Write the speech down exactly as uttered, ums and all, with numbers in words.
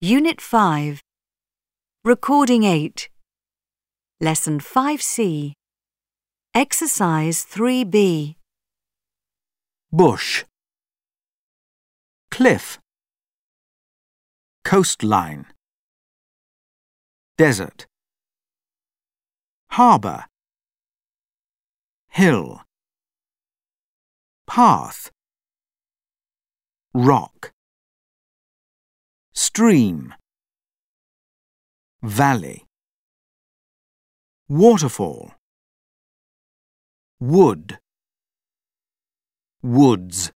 Unit five. Recording eight. Lesson five C. Exercise three B. Bush, cliff, coastline, desert, harbour, hill, path, rock, stream, valley, waterfall, wood, woods.